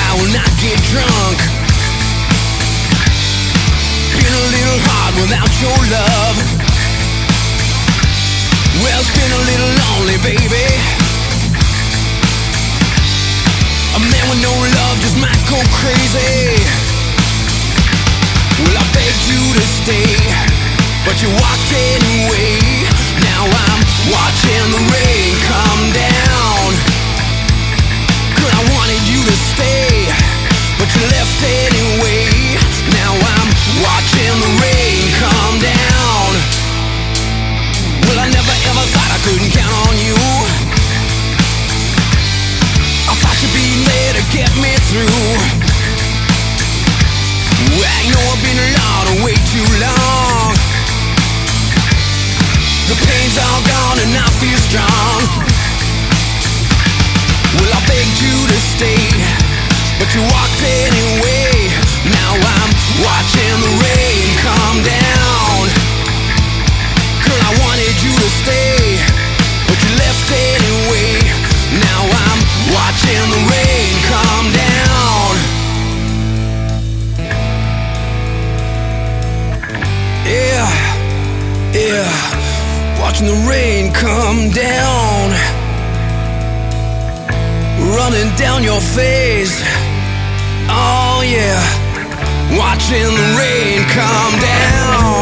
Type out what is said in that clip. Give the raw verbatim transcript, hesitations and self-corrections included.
I will not get drunk. Been a little hard without your love. Well, it's been a little lonely, baby. A man with no love just might go crazy. Well, I begged you to stay, but you walked anyway. Now I'm watching the rain come down. Good, I wanted you to stay, but you left anyway. Now I'm watching the rain come down. Well, I never ever thought I couldn't count on you. I thought you'd be there to get me through. I know I've been alone way too long. The pain's all gone and I feel strong. Well, I begged you to stay, but you walked anyway. Now I'm watching the rain come down. Girl, I wanted you to stay, but you left anyway. Now I'm watching the rain come down. Yeah, yeah, watching the rain come down, running down your face. Oh yeah, watching the rain come down.